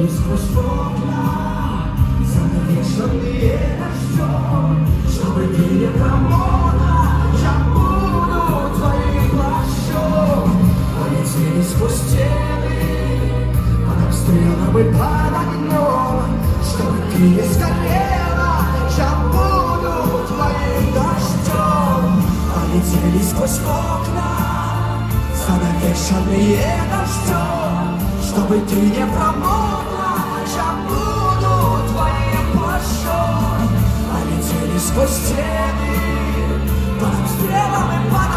сквозь окна, занавешенные дождем, чтобы ты не промокла, я буду твоим плащом. Полетели сквозь стены, под обстрелом и под огнем, чтобы ты не сгорела, я буду твоим дождем. Полетели сквозь окна, занавешенные дождем, чтобы ты не промокла, я буду твоим плащом. Полетели сквозь стены, под обстрелом и под